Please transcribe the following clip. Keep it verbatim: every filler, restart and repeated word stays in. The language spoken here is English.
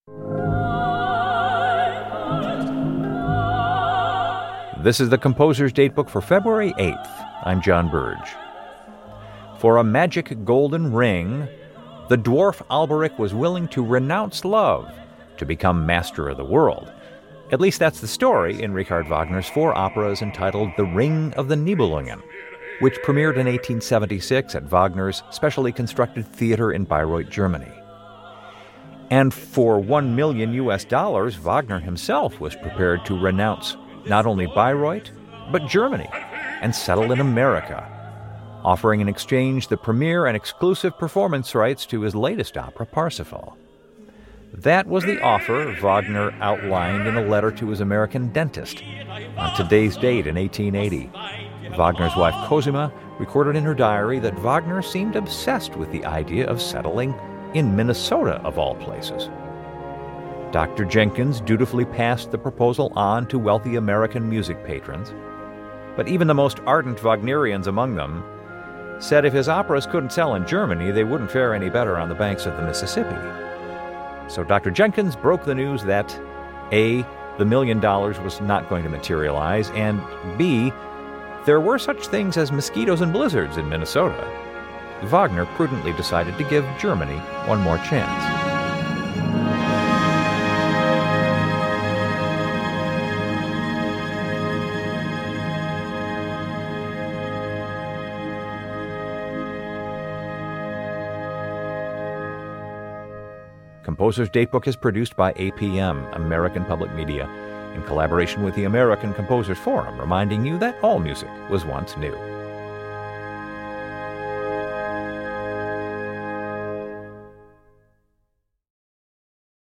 This is the Composer's Datebook for February eighth. I'm John Burge. For a magic golden ring, the dwarf Alberic was willing to renounce love to become master of the world. At least that's the story in Richard Wagner's four operas entitled The Ring of the Nibelungen, which premiered in eighteen seventy-six at Wagner's specially constructed theater in Bayreuth, Germany. And for one million U S dollars, Wagner himself was prepared to renounce not only Bayreuth, but Germany, and settle in America, offering in exchange the premiere and exclusive performance rights to his latest opera, Parsifal. That was the offer Wagner outlined in a letter to his American dentist on today's date in eighteen eighty. Wagner's wife Cosima recorded in her diary that Wagner seemed obsessed with the idea of settling in Minnesota, of all places. Doctor Jenkins dutifully passed the proposal on to wealthy American music patrons, but even the most ardent Wagnerians among them said if his operas couldn't sell in Germany, they wouldn't fare any better on the banks of the Mississippi. So Doctor Jenkins broke the news that A, the million dollars was not going to materialize, and B, there were such things as mosquitoes and blizzards in Minnesota. Wagner prudently decided to give Germany one more chance. Composer's Datebook is produced by A P M, American Public Media, in collaboration with the American Composers Forum, reminding you that all music was once new.